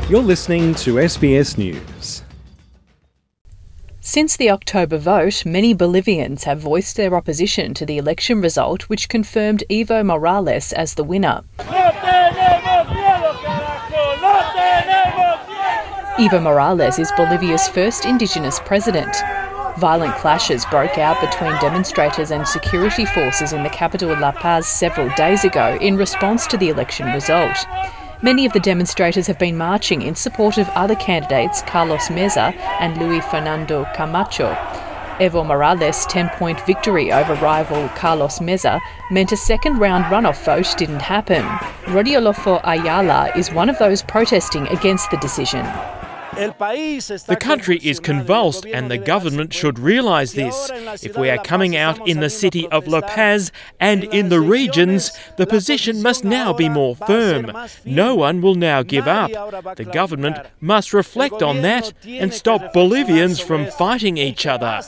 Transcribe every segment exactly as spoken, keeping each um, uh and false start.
You're listening to S B S News. Since the October vote, many Bolivians have voiced their opposition to the election result, which confirmed Evo Morales as the winner. Evo Morales is Bolivia's first indigenous president. Violent clashes broke out between demonstrators and security forces in the capital La Paz several days ago in response to the election result. Many of the demonstrators have been marching in support of other candidates, Carlos Mesa and Luis Fernando Camacho. Evo Morales' ten-point victory over rival Carlos Mesa meant a second-round runoff vote didn't happen. Rodolfo Ayala is one of those protesting against the decision. The country is convulsed and the government should realise this. If we are coming out in the city of La Paz and in the regions, the position must now be more firm. No one will now give up. The government must reflect on that and stop Bolivians from fighting each other.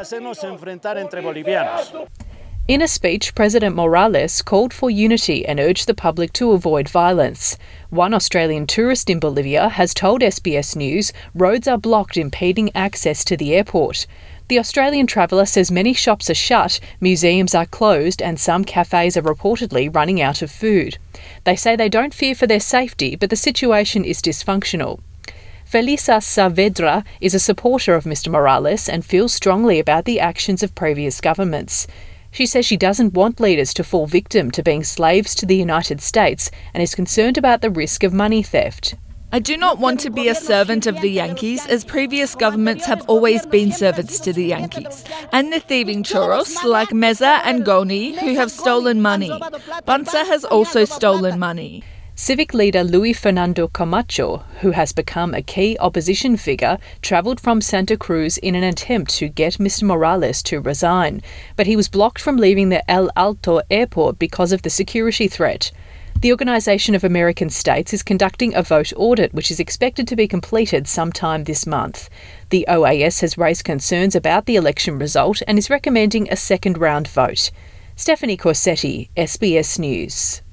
In a speech, President Morales called for unity and urged the public to avoid violence. One Australian tourist in Bolivia has told S B S News roads are blocked, impeding access to the airport. The Australian traveller says many shops are shut, museums are closed and some cafes are reportedly running out of food. They say they don't fear for their safety, but the situation is dysfunctional. Felisa Saavedra is a supporter of Mister Morales and feels strongly about the actions of previous governments. She says she doesn't want leaders to fall victim to being slaves to the United States and is concerned about the risk of money theft. I do not want to be a servant of the Yankees, as previous governments have always been servants to the Yankees, and the thieving choros like Mesa and Goni, who have stolen money. Banza has also stolen money. Civic leader Luis Fernando Camacho, who has become a key opposition figure, travelled from Santa Cruz in an attempt to get Mister Morales to resign, but he was blocked from leaving the El Alto airport because of the security threat. The Organisation of American States is conducting a vote audit which is expected to be completed sometime this month. The O A S has raised concerns about the election result and is recommending a second round vote. Stephanie Corsetti, S B S News.